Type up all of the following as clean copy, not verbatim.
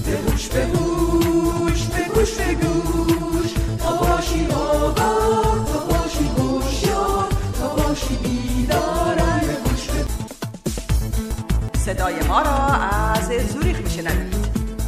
به گوش به گوش تا باشی آگاه تا باشی هوشیار تا باشی بیدار به گوش به صدای ما را از زوریخ میشنوید.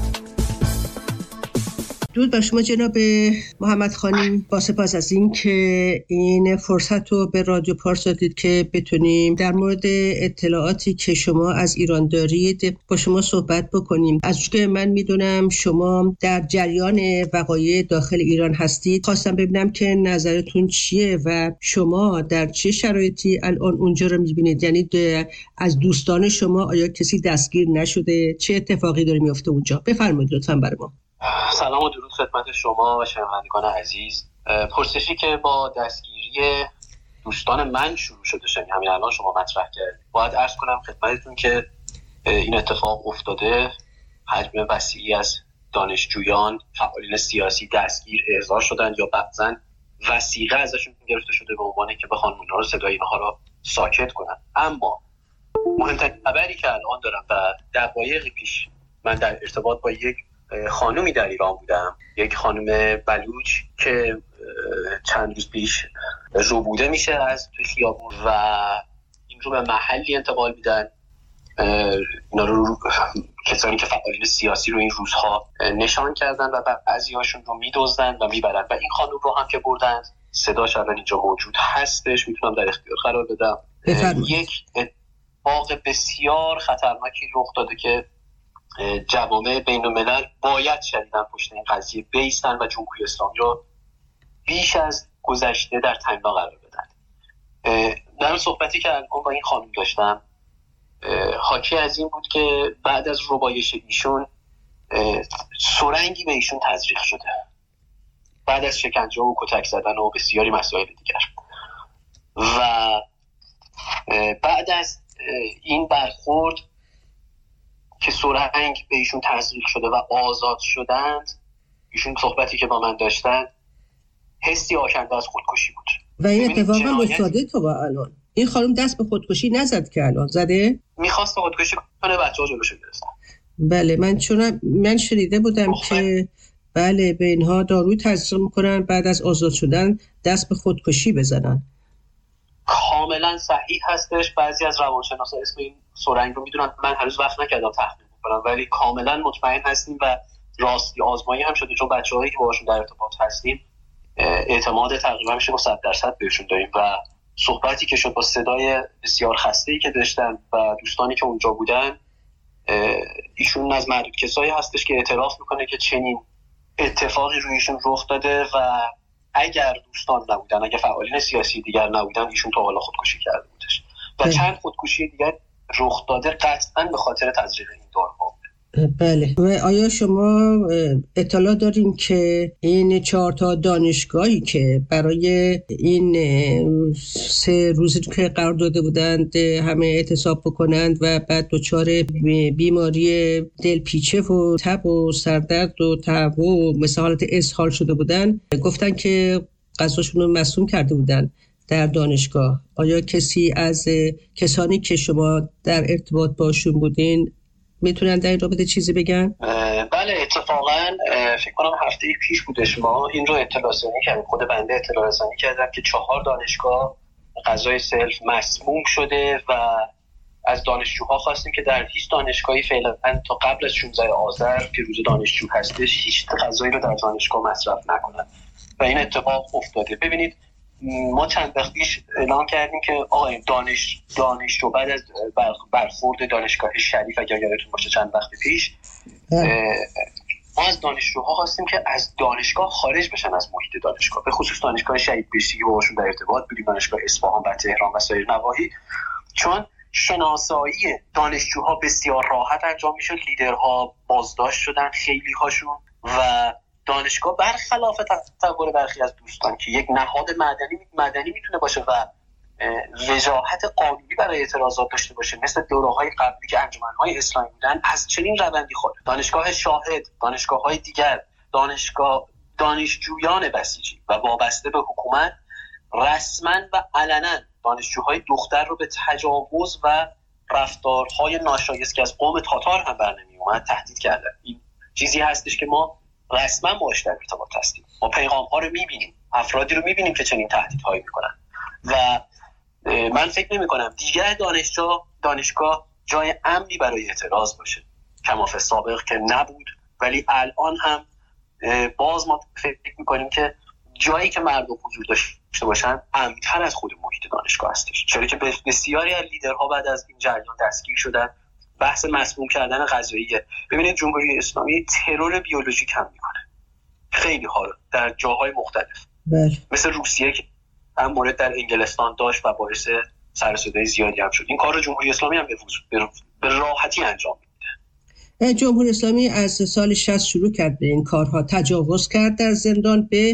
درود بر شما جناب محمد خانی، با سپاس از این که این فرصت رو به رادیو پارس دادید که بتونیم در مورد اطلاعاتی که شما از ایران دارید با شما صحبت بکنیم. از اونجا که من میدونم شما در جریان وقایع داخل ایران هستید، خواستم ببینم که نظرتون چیه و شما در چه شرایطی الان اونجا رو میبینید. یعنی از دوستان شما آیا کسی دستگیر نشده؟ چه اتفاقی داره میفته اونجا؟ بفرمایید لطفاً برای ما. سلام و درود خدمت شما و شنوندگان عزیز. پرسشی که با دستگیری دوستان من شروع شده شد، همین الان شما مطرح کردید، باید عرض کنم خدمتتون که این اتفاق افتاده. حجم وسیعی از دانشجویان، فعالین سیاسی دستگیر احضار شدند یا بعضاً وثیقه ازشون گرفته شده به عنوان که بخوان اونها رو صدای اینها رو ساکت کنن. اما مهمترین خبری که الان دارم و دقایقی پیش من در ارتباط با یک خانومی در ایران بودم، یک خانم بلوچ که چند روز پیش ربوده میشه از توی خیابون و این رو به محلی انتقال میدن. اینا رو کسانی که فعالین سیاسی رو این روزها نشان کردن و بعضی هاشون رو میدزدن و میبرن و این خانم رو هم که بردن صداش الان اینجا موجود هستش، میتونم در اختیار قرار بدم. یک اتفاق بسیار خطرناکی رخ داده که جوامع بین الملل باید شدیداً پشت این قضیه بایستن و جمهوری اسلامی رو بیش از گذشته در تنگنا قرار بدن. در صحبتی که الان با این خانم داشتم حاکی از این بود که بعد از ربایش ایشون سرنگی به ایشون تزریق شده، بعد از شکنجه و کتک زدن و بسیاری مسائل دیگر. و بعد از این برخورد که سرنگ به ایشون تزریق شده و آزاد شدند، ایشون صحبتی که با من داشتن حسی آکنده از خودکشی بود. و این اتفاقا افتاده تا با الان این خانم دست به خودکشی نزد که الان زده؟ میخواست خودکشی کنه، بچه‌ها جلوشو گرفتن. بله، من شنیده بودم که بله به اینها داروی تزریق میکنن بعد از آزاد شدن دست به خودکشی بزنن. کاملا صحیح هستش. بعضی از روانشناسا اسم این سرنگ رو میدونن، من هنوز وقت نکردم تحقیق کنم، ولی کاملا مطمئن هستیم و راستی آزمایی هم شده، چون بچه‌هایی که باهاشون در ارتباط هستیم اعتماد تقریبا میشه با 100% بهشون داریم و صحبتی که شد با صدای بسیار خسته‌ای که داشتن و دوستانی که اونجا بودن، ایشون از معدود کسایی هستش که اعتراف میکنه که چنین اتفاقی رویشون رخ داده و اگر دوستان نبودن، اگر فعالین سیاسی دیگر نبودن، ایشون تا حالا خودکشی کرده بودش و چند خودکشی دیگر رخ داده قطعاً به خاطر تزریق این داروها. بله. و آیا شما اطلاع دارین که این 4 دانشگاهی که برای این 3 روزی که قرار داده بودند همه اعتصاب بکنند و بعد دچار بیماری دلپیچه و تب و سردرد و تعب و مثل حالت اسهال شده بودن، گفتن که غذاشون رو مسموم کرده بودن در دانشگاه. آیا کسی از کسانی که شما در ارتباط باشون بودین میتونن در این رابطه چیزی بگن؟ بله، اتفاقا فکر کنم هفته پیش بودش ما این رو اطلاع رسانی کردیم. خود بنده اطلاع رسانی کردم که 4 دانشگاه غذای سلف مسموم شده و از دانشجوها خواستیم که در هیچ دانشگاهی فعلا تا قبل از 16 آذر که روز دانشجو هستش هیچ غذایی رو در دانشگاه مصرف نکنن و این اتفاق افتاده. ببینید، ما چند وقت پیش اعلام کردیم که آقای دانشجو بعد از برخورد دانشگاه شریف، اگر یادتون باشه چند وقت پیش، ما از دانشجوها خواستیم که از دانشگاه خارج بشن، از محیط دانشگاه، به خصوص دانشگاه شهید بهشتی که باشون در ارتباط بودیم، دانشگاه اصفهان و تهران و سایر نواحی، چون شناسایی دانشجوها بسیار راحت انجام میشد. لیدرها بازداشت شدن، خیلی هاشون، و دانشگاه برخلاف تصور برخی از دوستان که یک نهاد مدنی میتونه باشه و وجاهت قانونی برای اعتراضات داشته باشه، مثل دوره‌های قبلی که انجمن‌های اسلامی بودن، از چنین روندی خود دانشگاه شاهد، دانشگاه‌های دیگر، دانشجویان بسیجی و وابسته به حکومت رسما و علنا دانشجوهای دختر رو به تجاوز و رفتارهای ناشایست که از قوم تاتار هم برنمی اومد تهدید کردن. این چیزی هستش که ما رسما باهاش در ارتباط هستیم. ما پیغام‌ها رو می‌بینیم، افرادی رو می‌بینیم که چنین تهدیدهایی می‌کنن و من فکر نمی‌کنم دیگه دانشگاه جای امنی برای اعتراض باشه، کما فی سابق که نبود، ولی الان هم باز ما فکر می‌کنیم که جایی که مردم حضور داشته باشن امن‌تر از خود محیط دانشگاه هستش، چرا که بسیاری از لیدرها بعد از این جریان دستگیر شدن. بحث مسموم کردن غذاییه. ببینید جمهوری اسلامی ترور بیولوژیک هم میکنه خیلی ها رو در جاهای مختلف. مثل روسیه که هم مورد در انگلستان داشت و باعث سر و صدای زیادی هم شد. این کار رو جمهوری اسلامی هم به راحتی انجام میده. جمهوری اسلامی از سال 60 شروع کرد به این کارها، تجاوز کرد در زندان به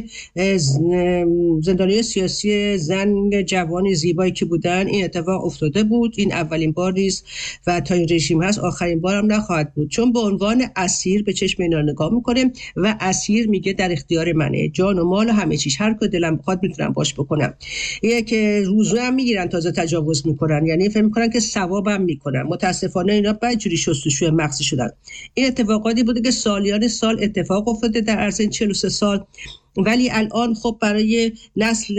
زندانی سیاسی زن جوانی زیبایی که بودن. این اتفاق افتاده بود، این اولین بار نیست و تا این رژیم هست آخرین بار هم نخواهد بود، چون به عنوان اسیر به چشم اینا نگاه میکنه و اسیر میگه در اختیار منه، جان و مال و همه چیز، هر کاری دلم بخواد میتونم باش بکنم. اینه که روزو هم میگیرن تازه تجاوز میکنن، یعنی فکر میکنن که ثوابم میکنن. متاسفانه اینا بدجوری شستشوی مغزی شدن. این اتفاقاتی بوده که سالیان سال اتفاق افتاده در عرض 43 سال، ولی الان خب برای نسل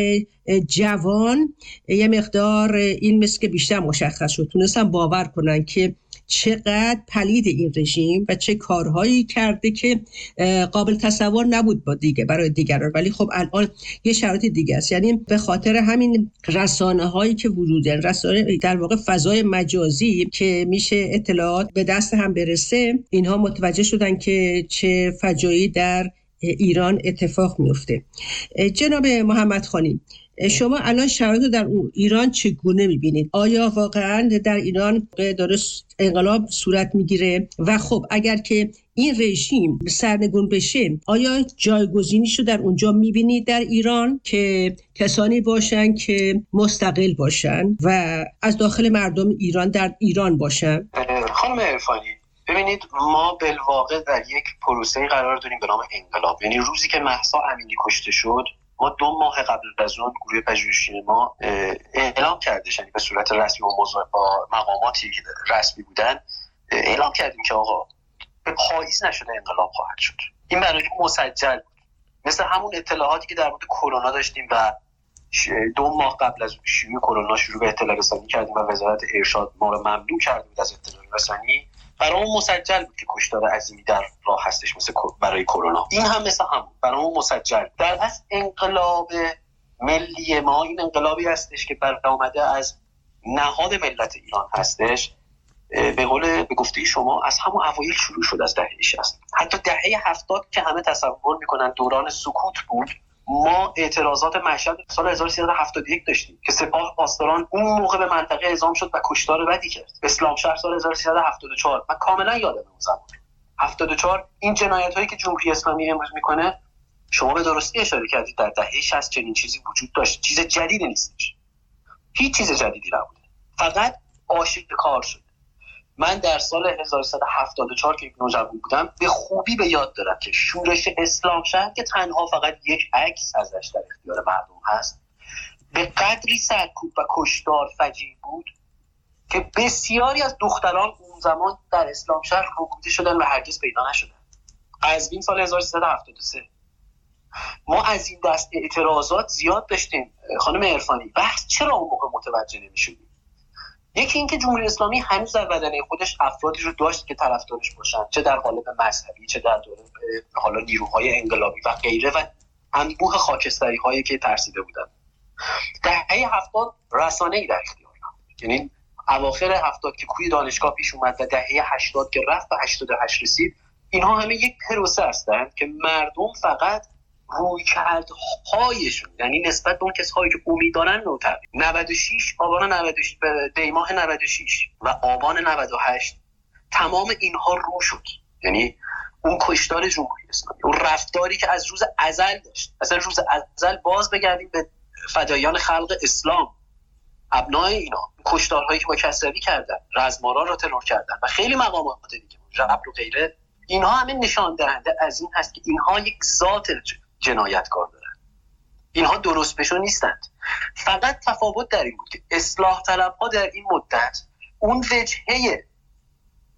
جوان یه مقدار این مثل که بیشتر مشخص شد، تونستن باور کنن که چقدر پلید این رژیم و چه کارهایی کرده که قابل تصور نبود برای دیگران. ولی خب الان یه شرایط دیگه است، یعنی به خاطر همین رسانه هایی که وجودن، رسانه در واقع فضای مجازی که میشه اطلاعات به دست هم برسه، اینها متوجه شدن که چه فجایعی در ایران اتفاق میفته. جناب محمد خانی، شما الان شرایط رو در ایران چگونه میبینید؟ آیا واقعا در ایران داره انقلاب صورت میگیره؟ و خب اگر که این رژیم سرنگون بشه، آیا جایگزینیشو در اونجا میبینید در ایران که کسانی باشن که مستقل باشن و از داخل مردم ایران در ایران باشن؟ خانم عرفانی، ببینید ما بالواقع در یک پروسه قرار داریم به نام انقلاب. یعنی روزی که مهسا امینی کشته شد، ما 2 ماه قبل از اون گروه پژوهشی ما اعلام کردش، یعنی به صورت رسمی و با مقاماتی که رسمی بودن اعلام کردیم که آقا به پاییز نشده انقلاب خواهد شد. این برای مسجل بود، مثل همون اطلاعاتی که در مورد کرونا داشتیم و 2 ماه قبل از شیوع کرونا شروع به اطلاع رسانی کردیم و وزارت ارشاد ما رو ممنوع کرد از اطلاع رسانی. برامون مسجل بود که کشتار عظیمی در راه هستش مثل برای کرونا. این هم مثل هم برامون مسجل. در اصل انقلاب ملی ما این انقلابی هستش که برآمده از نهاد ملت ایران هستش. به گفته شما از همون اوایل شروع شد، از دهه 60. حتی دهه 70 که همه تصور میکنن دوران سکوت بود، ما اعتراضات مشهد سال 1371 داشتیم که سپاه پاسداران اون موقع به منطقه اعزام شد و کشتار بدی کرد. اسلام شهر سال 1374 من کاملا یادم اون زمان 74. این جنایت هایی که جمهوری اسلامی امروز میکنه، شما به درستی اشاره کردید، در دهه 60 چنین چیزی وجود داشت. چیز جدیدی نیستش، هیچ چیز جدیدی نبوده، فقط آشکار شد. من در سال 1374 که نوجوان بودم به خوبی به یاد دارم که شورش اسلام شهر که تنها فقط یک عکس ازش در اختیار مردم هست، به قدری سرکوب و کشتار فجیع بود که بسیاری از دختران اون زمان در اسلام شهر ربوده شدن و هرگز پیدا نشدن. قزوین سال 1373. ما از این دست اعتراضات زیاد داشتیم. خانم عرفانی، بحث چرا اون موقع متوجه نمی‌شدیم؟ یکی اینکه جمهوری اسلامی هنوز در بدنه خودش افرادی رو داشت که طرفدارش باشن، چه در قالب مذهبی، چه در حالا نیروهای انقلابی و غیره و انبوه خاکستری هایی که ترسیده بودن. دهه 70 رسانه‌ای در اختیار نبود، یعنی اواخر 70 که کوی دانشگاه پیش اومد و دهه 80 که رفت و 88 رسید، اینها همه یک پروسه هستند که مردم فقط رویکردهایشون، یعنی نسبت به اون کسایی که امید دارن، رو تغییر. 96 آبان 96 دیماه 96 و آبان 98 تمام اینها رو شد. یعنی اون کشتار جمهوری اسلامی، اون رفتاری که از روز ازل داشت، اصلا روز ازل باز بگردیم به فدایان خلق اسلام، ابنای اینا، کشتارهایی که با کسروی کردن، رزمارا رو ترور کردن و خیلی مقامات دیگه، جبر و غیره، اینها همه نشان دهنده از این هست که اینها یک ذات جنایتکار دارن. اینها درست بشو نیستند. فقط تفاوت در این بود که اصلاح طلبها در این مدت اون وجهه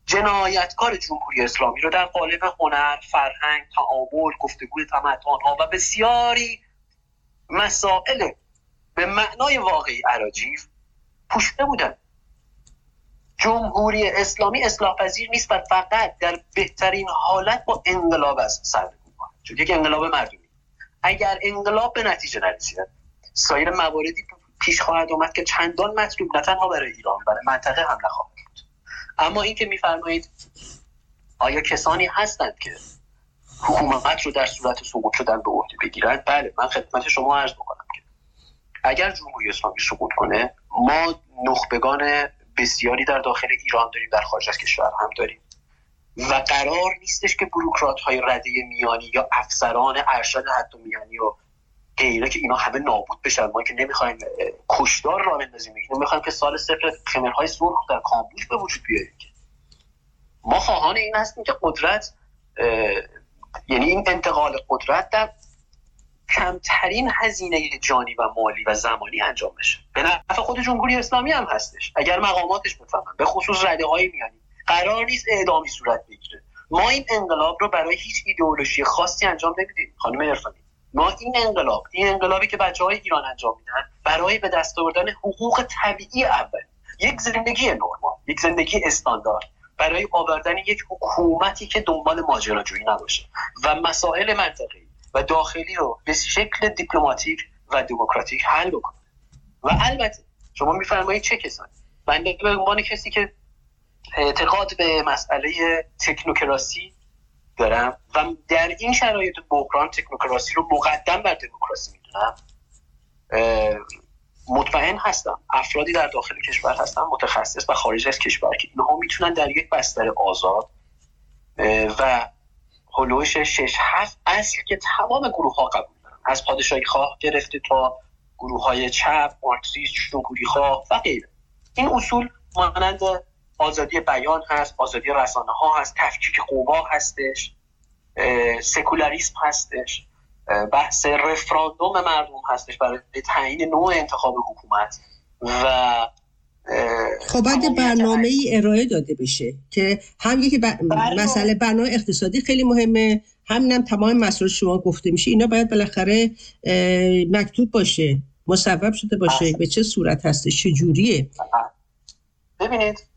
جنایتکار جمهوری اسلامی رو در قالب هنر، فرهنگ، تعامل، گفتگوی تمدن‌ها و بسیاری مسائل به معنای واقعی اراجیف پوشیده بودن. جمهوری اسلامی اصلاح پذیر نیست و فقط در بهترین حالت با انقلاب از سر می‌گذرد، چون یک انقلاب مردمی. اگر انقلاب به نتیجه نرسید، سایر مواردی پیش خواهد اومد که چندان مطلوب نه تنها برای ایران، برای منطقه هم نخواهد بود. اما این که می‌فرمایید آیا کسانی هستند که حکومت رو در صورت سقوط شدن به عهده بگیرند؟ بله، من خدمت شما عرض می‌کنم که اگر جمهوری اسلامی سقوط کنه، ما نخبگان بسیاری در داخل ایران داریم، در خارج از کشور هم داریم و قرار نیستش که بوروکرات‌های رده میانی یا افسران ارشد حد میانی و غیره که اینا همه نابود بشن. ما که نمیخوایم کشتار راه بندازیم، نمیخوایم که سال صفر خمرهای سرخ در کامبوج به وجود بیاره. ما خواهان این هستیم که قدرت، یعنی این انتقال قدرت در کمترین هزینه جانی و مالی و زمانی انجام بشه. به نفع خود جمهوری اسلامی هم هستش اگر مقاماتش بفهمن، به خصوص رده‌های میانی. قرار نیست اعدامی صورت بگیره. ما این انقلاب رو برای هیچ ایدئولوژی خاصی انجام نمیدیم خانم عرفانی. ما این انقلابی که بچه‌های ایران انجام میدن برای به دست آوردن حقوق طبیعی اول، یک زندگی نرمال، یک زندگی استاندارد، برای آوردن یک حکومتی که دنبال ماجراجویی نباشه و مسائل منطقه‌ای و داخلی رو به شکل دیپلماتیک و دموکراتیک حل بکنه. و البته شما میفرمایید چه کسانی؟ من به عنوان کسی که اعتقاد به مسئله تکنوکراسی دارم و در این شرایط بحران تکنوکراسی رو مقدم بر دموکراسی میدونم، مطمئن هستم افرادی در داخل کشور هستن متخصص و خارج از کشور که اینها میتونن در یک بستر آزاد و هلوش 6-7 اصل که تمام گروه ها قبول دارن، از پادشاهی خواه گرفته تا گروه های چپ، مارکسیست، جمهوری خواه و غیره. این اصول مانند آزادی بیان هست، آزادی رسانه ها هست، تفکیک قوا هستش، سکولاریسم هستش، بحث رفراندوم مردم هستش برای تعیین نوع انتخاب حکومت و خب باید برنامه‌ای ارائه داده بشه که هم یکی مسئله برنامه اقتصادی خیلی مهمه، همینم تمام مسائل شما گفته میشه اینا باید بالاخره مکتوب باشه، مصوب شده باشه، به چه صورت هستش، چه جوریه. ببینید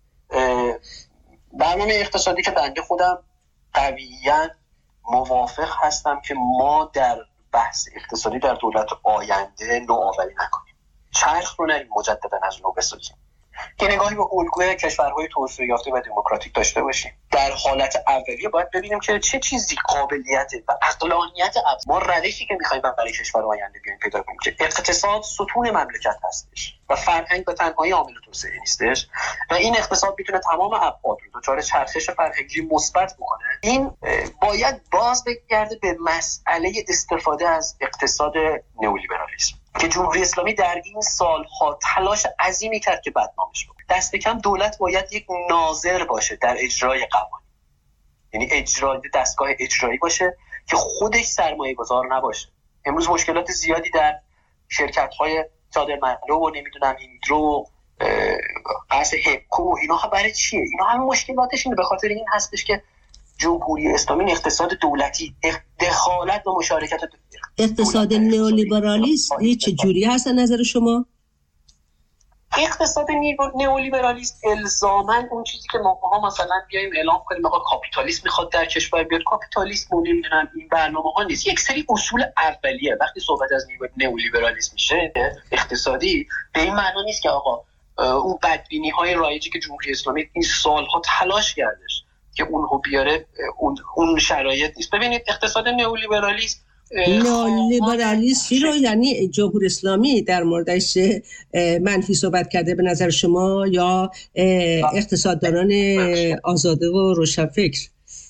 برنامه اقتصادی که بنده خودم قویاً موافق هستم که ما در بحث اقتصادی در دولت آینده نوآوری نکنیم، چرخ رو نریم مجددا از نو بسازیم، که نگاهی به الگوی کشورهای توسعه یافته و دموکراتیک داشته باشیم. در حالت اولیه باید ببینیم که چه چیزی قابلیت و عقلانیت ما روشی که می‌خوایم برای کشور آینده بیایم پیدا کنیم که اقتصاد ستون مملکت هستش و فرهنگ به تنهایی عامل توسعه نیستش و این اقتصاد میتونه تمام ابعاد رو دچار چرخش فرهنگی مثبت بکنه. این باید باز بگرده به مسئله استفاده از اقتصاد نئولیبرالیسم که جمهوری اسلامی در این سالها تلاش عظیمی کرد که بدنامش بکنه. دست کم دولت باید یک ناظر باشه در اجرای قوانین، یعنی دستگاه اجرایی باشه که خودش سرمایه گذار نباشه. امروز مشکلات زیادی در شرکت‌های صادرمندو و نمیدونم هیدرو قصد هپکو اینا برای چیه؟ اینا همه مشکلاتش اینه، به خاطر این هستش که جمهوری اسلامی اقتصاد دولتی دخالت و مشارکت اقتصاد نئولیبرالیسم چه جوری هست نظر شما؟ اقتصاد نئولیبرالیسم الزاماً اون چیزی که ما مثلا بیایم اعلام کنیم آقا کاپیتالیسم میخواد در کشور بیاد، کاپیتالیسم و نمیدونم این برنامه‌ها نیست. یک سری اصول اولیه وقتی صحبت از نئولیبرالیسم میشه اقتصادی، به این معنی نیست که آقا اون بدبینی‌های رایجی که جمهوری اسلامی این سالها تلاش کردش که اونو بیاره اون شرایط نیست. ببینید اقتصاد نئولیبرالیسم نئولیبرالیسم رو یعنی جمهوری اسلامی در موردش منفی صحبت کرده به نظر شما یا اقتصاددانان آزاده و روشنفکر؟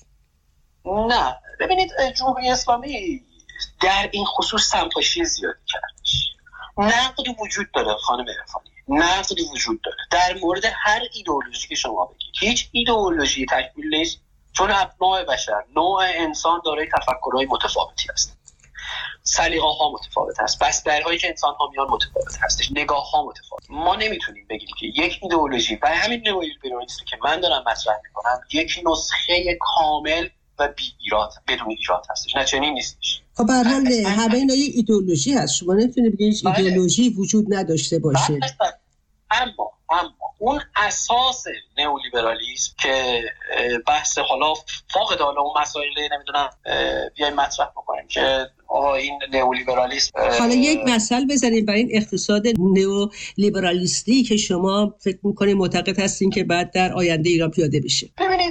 نه ببینید جمهوری اسلامی در این خصوص سمپاشی زیادی کردش. نقد وجود داره خانم عرفانی، نقد وجود داره در مورد هر ایدئولوژی که شما بگید. هیچ ایدئولوژی تکمیل نیست چون نوع بشر، نوع انسان دارای تفکرهای متفاوتی است. سلیقه‌ها متفاوت هست، بسترهایی که انسان‌ها میان متفاوت هستش، نگاه‌ها متفاوت. ما نمیتونیم بگیم که یک ایدئولوژی و همین نئولیبرالیسم که من دارم مطرح میکنم یک نسخه کامل و بی ایراد بدون ایراد هستش. نه چنین نیستش. خب به هر حال همه اینا یه ایدئولوژی هست. شما نمیتونید بگید هیچ ایدئولوژی وجود نداشته باشه. اما اون اساس نئولیبرالیسم که بحث حالا فاقد حالا اون مسائل نمیدونم بیایم مطرح بکنیم که آقا این نئولیبرالیسم، حالا یک مثال بزنیم برای این اقتصاد نئولیبرالیستی که شما فکر می‌کنید معتقد هستین که بعد در آینده ایران پیاده بشه. ببینید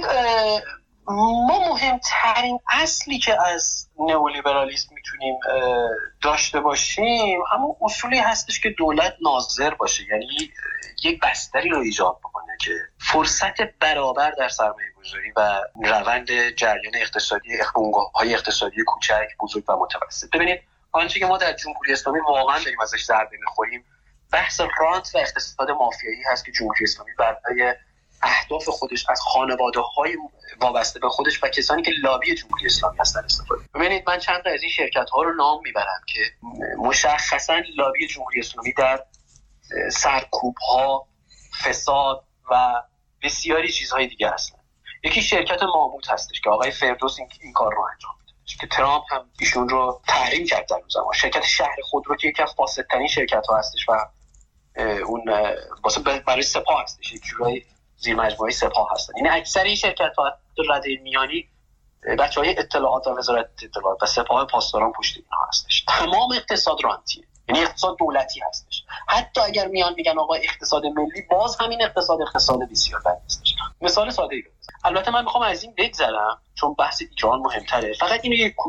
ما مهمترین اصلی که از نئولیبرالیسم میتونیم داشته باشیم همون اصولی هستش که دولت ناظر باشه، یعنی یک بستری رو ایجاد بکنه که فرصت برابر در سرمایه گذاری و روند جریان اقتصادی بنگاه‌های اقتصادی کوچک، بزرگ و متوسط. ببینید آنچه که ما در جمهوری اسلامی واقعا داریم ازش ضربه می‌خوریم بحث رانت و اقتصاد مافیایی هست که جمهوری اسلامی برای اهداف خودش از خانواده‌های وابسته به خودش و کسانی که لابی جمهوری اسلامی هستن استفاده. ببینید من چند تا از این شرکت‌ها رو نام میبرم که مشخصاً لابی جمهوری اسلامی در سرکوب‌ها، فساد و بسیاری چیزهای دیگه هستن. یکی شرکت ماموت هستش که آقای فردوس این کار رو انجام میده که ترامپ هم ایشون رو تحریم کرد در اون زمان. شرکت شهر خودرو که یکی از فاسدترین شرکت‌ها هستش و اون واسه برای سپاه هستش، یک جورایی زیر مجموعه سپاه هستن. این اکثر این شرکت‌ها رده میانی بچه‌های اطلاعات و وزارت اطلاعات و سپاه پاسداران پشت اینها هستش. تمام اقتصاد رانتیه، یعنی اقتصاد دولتی هستش. حتی اگر میان میگن آقا اقتصاد ملی، باز همین اقتصاد بسیار بدی هستش. مثال ساده‌ای رو البته من میخوام از این بگذرم چون بحث ایران مهمتره. فقط اینو یک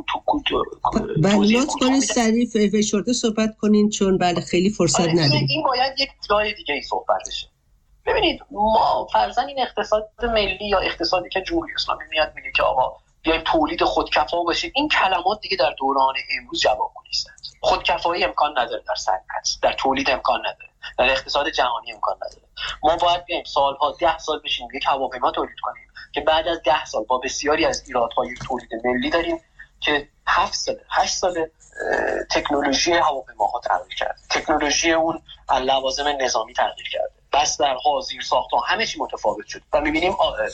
لطف کنید سریع فشرده صحبت کنین چون بله خیلی فرصت نداریم. این باید یک جای دیگه ای صحبت بشه. ببینید ما فرضاً این اقتصاد ملی یا اقتصادی که جمهوری اسلامی میاد میگه که آقا بیایم تولید خودکفا باشیم، این کلمات دیگه در دوران امروز جوابگو نیستند. خودکفایی امکان نداره در صنعت، در تولید امکان نداره، در اقتصاد جهانی امکان نداره. ما باید بیایم سالها 10 سال بشینیم یک هواپیما تولید کنیم که بعد از 10 سال با بسیاری از ایرادها یک تولید ملی داریم که 7 سال 8 سال تکنولوژی هواپیماها تغییر کرد، تکنولوژی اون لوازم نظامی تغییر کرده، بسترها، زیرساخت‌ها همه چی متفاوت شد و می‌بینیم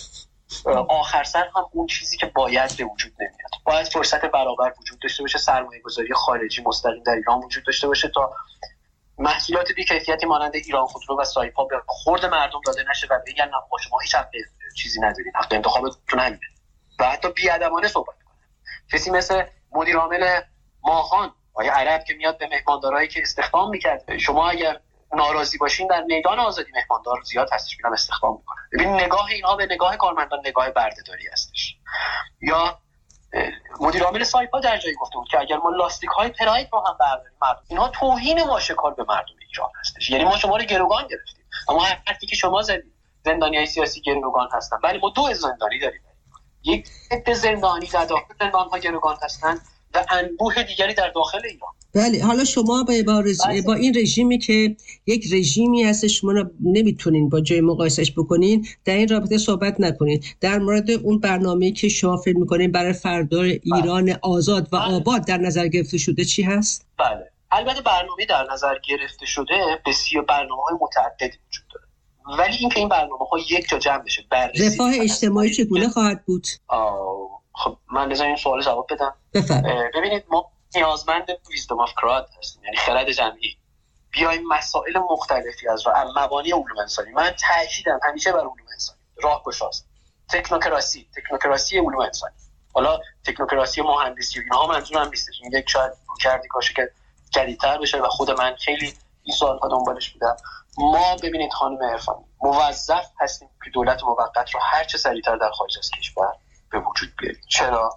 آخر سر هم اون چیزی که باید به وجود نمیاد. باید فرصت برابر وجود داشته باشه، سرمایه‌گذاری خارجی مستقیم در ایران وجود داشته باشه تا محصولات بی‌کیفیتی مانند ایران خودرو و سایپا به خورد مردم داده نشه و بگن نه شما هیچ حق چیزی ندارین، حق انتخابتون همینه و حتی بی‌ادبانه صحبت کنه. کسی مثل مدیر عامل ماهان آقای عرب که میاد به مهماندارایی که استخدام میکرد، شما اگر ناراضی باشین در میدان آزادی مهماندار زیاد هستش میرم استخدام میکنه. ببین نگاه اینها به نگاه کارمندان نگاه بردهداری هستش. یا مدیر عامل سایپا در جایی گفته بود که اگر ما لاستیک های پراید رو هم برداریم مردم، اینها توهین واشکار به مردم ایران هستش. یعنی ما شما رو گروگان گرفتیم. اما حرفی که شما زدید زندانیای سیاسی گروگان هستن، ولی ما 2 زندانی داریم، یک عده زندانی در داخل زندان‌ها گروگان هستن و انبوه دیگری در داخل ایران. بله حالا شما با این رژیمی که یک رژیمی هست شما نمیتونین با جای مقایسش بکنین، در این رابطه صحبت نکنین. در مورد اون برنامه‌ای که شما فکر می‌کنین برای فردا ایران آزاد و آباد در نظر گرفته شده چی هست؟ بله البته برنامه در نظر گرفته شده بسیار برنامه‌های متعددی وجود داره، ولی اینکه این برنامه‌ها یک جا جمع بشه بررسی رفاه اجتماعی چگونه خواهد بود؟ خب من بذارین این سوال جواب بدم. ببینید ما نیازمند ویزدم آف کراد هستیم، یعنی خرد جمعی. بیایم مسائل مختلفی از مبانی علوم انسانی، من تاکیدم همیشه بر علوم انسانی راهگشاست. تکنوکراسی علوم انسانی، حالا تکنوکراسی مهندسی و اینها منظورم نیستش، این یک شاید روکردی باشه که جدیدتر بشه و خود من خیلی این سوال‌ها دنبالش بودم. ما ببینید خانم عرفانی موظف هستیم که دولت موقت رو هر چه سریعتر در خارج از کشور به وجود بیاریم. چرا؟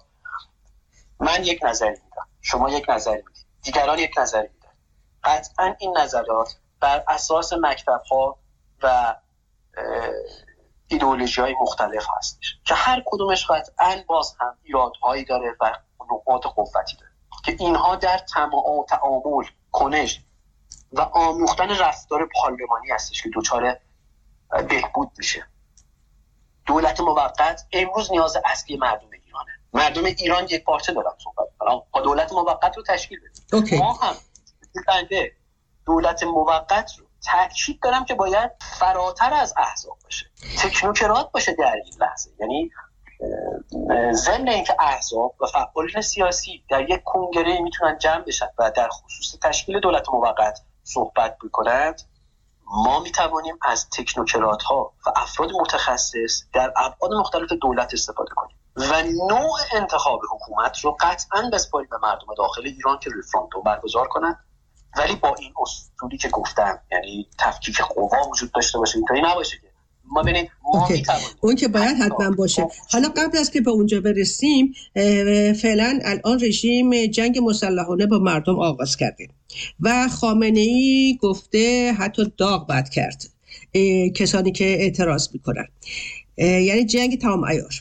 من یک نظری میدم، شما یک نظری میدید، دیگران یک نظری میدن. قطعا این نظرات بر اساس مکتب‌ها و ایدئولوژی‌های مختلف هستش که هر کدومش قطعا باز هم ایرادهایی داره و نقاط قوتی داره که اینها در تعامل، کنش و آموختن رفتار پارلمانی هستش که دچار بهبود میشه. دولت موقت امروز نیاز اصلی مردم ایرانه. مردم ایران یک پارچه دارن صحبت با دولت موقت رو تشکیل بدیم. ما هم بنده دولت موقت رو تاکید دارم که باید فراتر از احزاب باشه، تکنوکرات باشه در این لحظه. یعنی ضمن اینکه احزاب و فعالین سیاسی در یک کنگره میتونن جمع بشن و در خصوص تشکیل دولت موقت صحبت بکنند، ما میتوانیم از تکنوکرات ها و افراد متخصص در ابعاد مختلف دولت استفاده کنیم و نوع انتخاب حکومت رو قطعاً بسپاریم به مردم داخل ایران که رفراندوم برگزار کنند، ولی با این اصولی که گفتم، یعنی تفکیک قوا وجود داشته باشه، اینطوری نباشه که ما ببینید ما میتوانیم. اون که باید حتما باشه. حالا قبل از که به اونجا برسیم، فعلا الان رژیم جنگ مسلحانه با مردم آغاز کرده و خامنه‌ای گفته حتی داغ بد کرد کسانی که اعتراض میکنن، یعنی جنگ تمام عیار.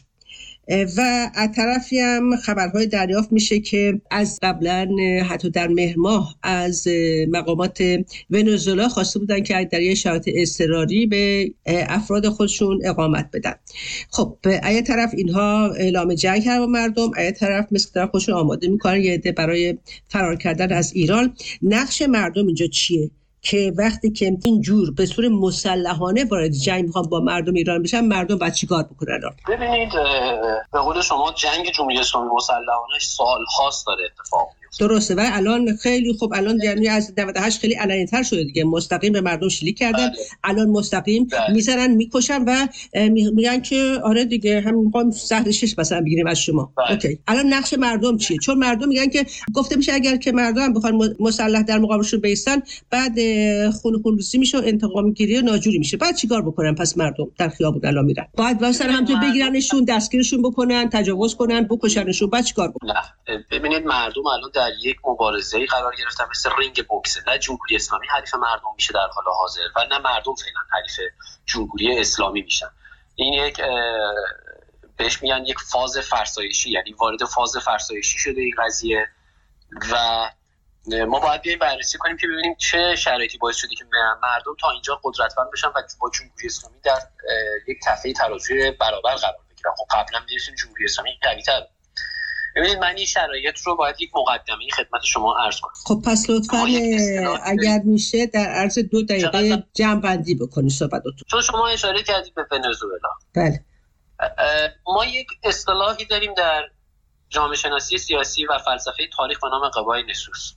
و از طرفی هم خبرهای دریافت میشه که از قبلا حتی در مهر ماه از مقامات ونزوئلا خواسته بودن که در یه شرایط اضطراری به افراد خودشون اقامت بدن. خب از طرف اینها اعلام جنگ کردن با مردم، از طرف مثل طرف خودشون آماده میکنن یه عده برای فرار کردن از ایران. نقش مردم اینجا چیه که وقتی که اینجور به صورت مسلحانه وارد جنگ میخوان با مردم ایران بشن، مردم باید چیکار بکنن؟ ببینید به قول شما جنگ جمهوری اسلامی مسلحانه سال هاست داره اتفاق میفته. درسته، و الان خیلی خوب، الان یعنی از 98 خیلی علنی‌تر شده دیگه، مستقیم به مردم شلیک کردن. الان مستقیم میزنن میکشن و میگن که آره دیگه همین میخوام سهل شش مثلا بگیریم از شما. اوکی، الان نقش مردم چیه؟ چون مردم میگن که گفته میشه اگر که مردم بخوان مسلح در مقابلشون بیستن، بعد خونریزی میشه و انتقام گیری و ناجوری میشه. بعد چیکار بکنن؟ پس مردم در خیابون الان میرن، باید واسه هم تو بگیرنشون، دستگیرشون بکنن، تجاوز کنن، بکشنشون، بعد چیکار بکنن؟ ببینید مردم الان در یک مبارزه‌ای قرار گرفتن مثل رینگ بوکس. نه جمهوری اسلامی حریف مردم میشه در حال حاضر و نه مردم فعلا حریف جمهوری اسلامی میشن. این یک بهش میگن یک فاز فرسایشی، یعنی وارد فاز فرسایشی شده این قضیه و ما باید بیاییم بررسی کنیم که ببینیم چه شرایطی باعث شده که مردم تا اینجا قدرتمند بشن و با جمهوری اسلامی در یک تفه ترازوی برابر قرار بگیرن. خب قبلا می‌دونید جمهوری اسلامی قوی‌تر. ببینید من این شرایط رو باید یک مقدمه‌ای خدمت شما عرض کنم. خب پس لطفاً اگر میشه در عرض 2 دقیقه جمع‌بندی بکنید صحبتتون. چون شما اشاره کردید به ونزوئلا. بله. ما یک اصطلاحی داریم در جامعه شناسی سیاسی و فلسفه تاریخ به نام قبای نصوص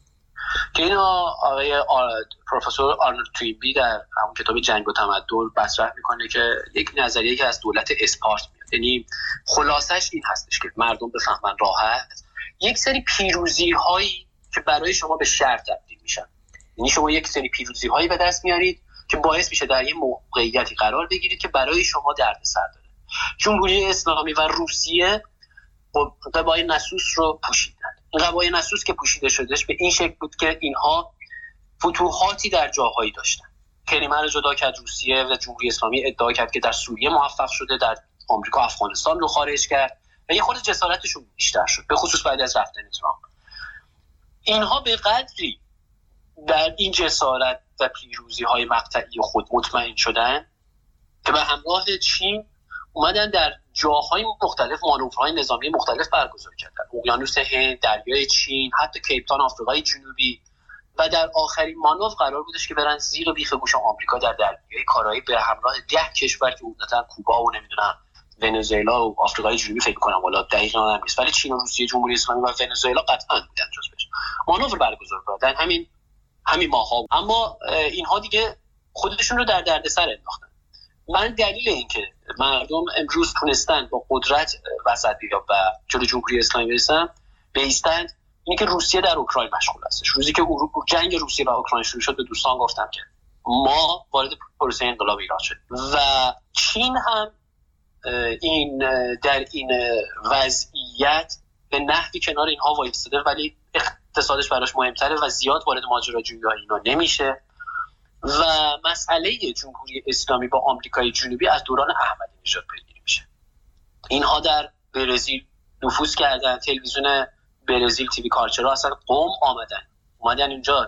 که اینو آقای پروفسور آرنولد توینبی در همون کتاب جنگ و تمدن مطرح میکنه که یک نظریه که از دولت اسپارت میاد. یعنی خلاصش این هستش که مردم بفهمن راحت یک سری پیروزی هایی که برای شما به شرط تبدیل میشن، یعنی شما یک سری پیروزی هایی به دست میارید که باعث میشه در یه موقعیتی قرار بگیرید که برای شما دردسر داره. جمهوری اسلامی و روسیه قبای نصوص رو پوشیدن. این قبای نصوص که پوشیده شدش به این شکل بود که اینها فتوحاتی در جاهایی داشتن. کریمه رو جدا کرد روسیه و جمهوری اسلامی ادعا کرد که در سوریه موفق شده، در آمریکا افغانستان رو خارج کرد و یه خورده جسارتشون بیشتر شد، به خصوص بعد از رفتن ترامپ. اینها به قدری در این جسارت و پیروزی‌های مقطعی خود مطمئن شدن که به همراه چین اومدن در جاهای مختلف مانورهای نظامی مختلف برگزار کردن. اقیانوس هند، دریای چین، حتی کیپتان آفریقای جنوبی و در آخرین مانور قرار بودش که برن زیر بیخ گوش آمریکا در دریای کارائیب به همراه 10 کشور که عمدتاً کوبا و نمیدونم ونزوئلا و آفریقای جنوبی فکر کنم، والا دقیقاً نیست، ولی چین و روسیه، جمهوری اسلامی و ونزوئلا قطعاً بودن جزوش. مانور برگزار کردن همین ماها. اما اینها دیگه خودشون رو در دردسر انداختن. من دلیل این که مردم امروز تونستن با قدرت وسط بیان و جلوی جمهوری اسلامی بیستند اینه که روسیه در اوکراین مشغول هستش. روزی که جنگ روسیه و اوکراین شروع شد به دوستان گفتم که ما وارد پروسه انقلاب ایران شد و چین هم در این وضعیت به نحوی کنار اینها وایساده، ولی اقتصادش براش مهمتره و زیاد وارد ماجراجویی اینا نمیشه. و مسئله جمهوری اسلامی با آمریکای جنوبی از دوران احمدی نژاد پیگیری میشه. اینها در برزیل نفوذ کردن، تلویزیون برزیل تیوی کالچرا اصلا قوم اومدن اینجا.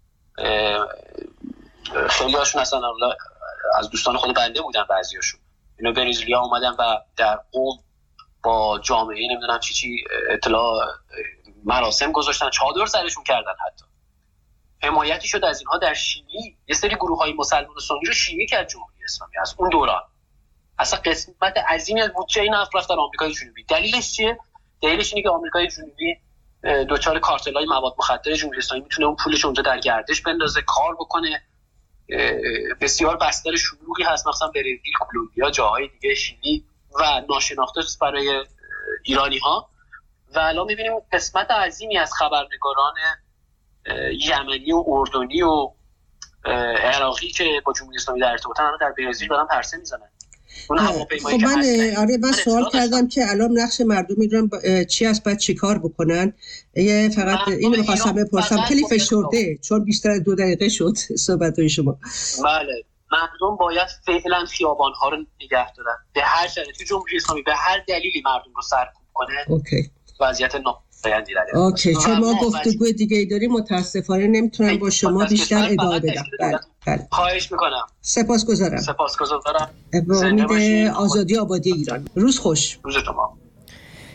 خیلی هاشون اصلا از دوستان خود بنده بودن، بعضیاشون اینو برزیلیا اومدن و در قوم با جامعه نمیدونم چی اطلاع مراسم گذاشتن، چادر سرشون کردن، حتی حمایتی شد از اینها. در شیلی یه سری گروه‌های مسلمان سنی رو شیمی کرد جمهوری اسلامی از اون دوران. اصلا قسمت عظیمی از بودجه این نفت رفت در آمریکای جنوبی. دلیلش چیه؟ دلیلش اینه که آمریکای جنوبی دوچار کارتل‌های مواد مخدر جمهوری اسلامی میتونه اون پولش اونجا در گردش بندازه، کار بکنه. بسیار بستر شلوغی هست، مثلا برزیل، کلمبیا، جاهای دیگه شیلی و ناشناخته است برای ایرانی‌ها. و الان می‌بینیم قسمت عظیمی از خبرنگاران یمنی و اردنی و عراقی که با جمهوری اسلامی در ارتباطن الان در برزیل دارن پرسه میزنن. خب من سوال کردم که الان نقش مردم ایران چی است، باید چی کار بکنن؟ فقط اینو می‌خواستم بپرسم، خیلی فشرده چون بیشتر از 2 دقیقه شد صحبت‌های شما. بله، مردم باید فعلا خیابان‌ها رو نگه دارن. به هر شرایطی جمهوری اسلامی به هر دلیلی مردم رو سرکوب کنه، اوکی، وضعیت ناپایدی داره. اوکی، چون ما گفتگو دیگه داریم متاسفانه نمیتونم با شما بیشتر ادامه بدم. بله. خواهش میکنم. سپاسگزارم. به امید آزادی آبادی ایران. روز خوش. روز شما.